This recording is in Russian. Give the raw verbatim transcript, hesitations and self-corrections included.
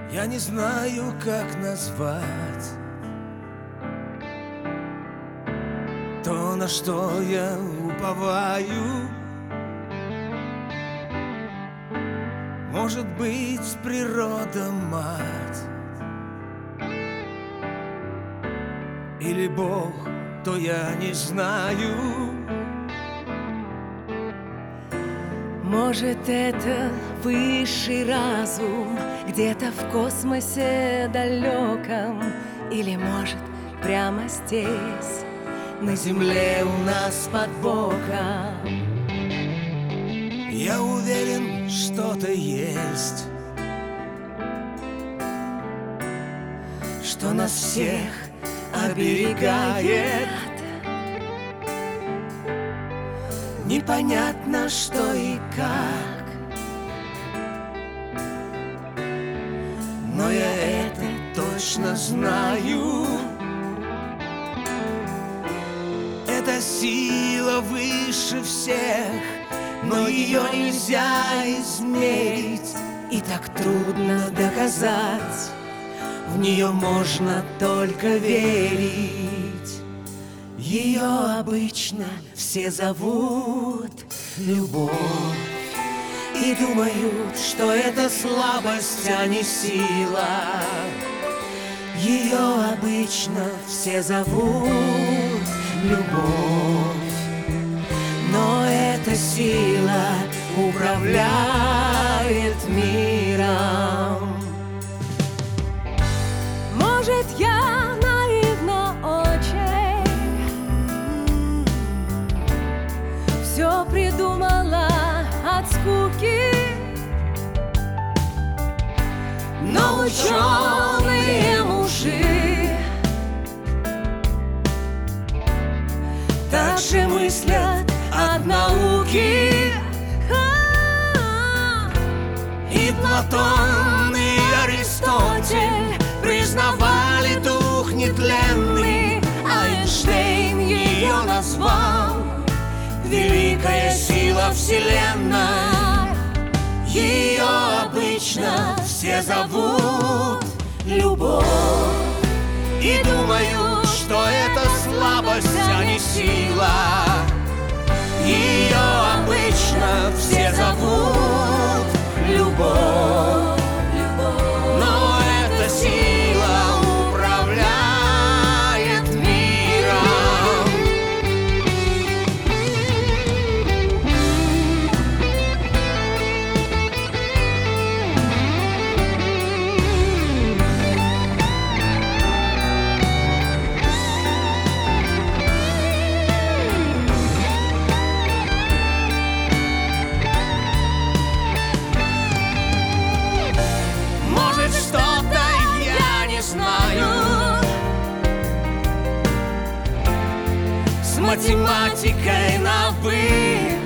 Я не знаю, как назвать то, на что я уповаю. Может быть, природа мать или Бог, то я не знаю. Может, это высший разум где-то в космосе далеком, или, может, прямо здесь, на земле у нас под боком. Я уверен, что-то есть, что нас всех оберегает. Непонятно, что и как, но я это точно знаю. Эта сила выше всех, но ее нельзя измерить, и так трудно доказать. В нее можно только верить. Ее обычно все зовут любовь и думают, что это слабость, а не сила. Ее обычно все зовут любовь, но эта сила управляет миром. Может, я наивна очень, все придумала от скуки, Но ученые мужи также мыслят от науки. И Платон, и Аристотель признавали дух нетленный, а Эйнштейн ее назвал великая сила вселенной. Ее обычно все зовут любовь и думают, что это слабость, а не сила. Ее обычно все зовут любовь, но эта сила управляет миром. Может, что-то я не знаю, с математикой на «вы»,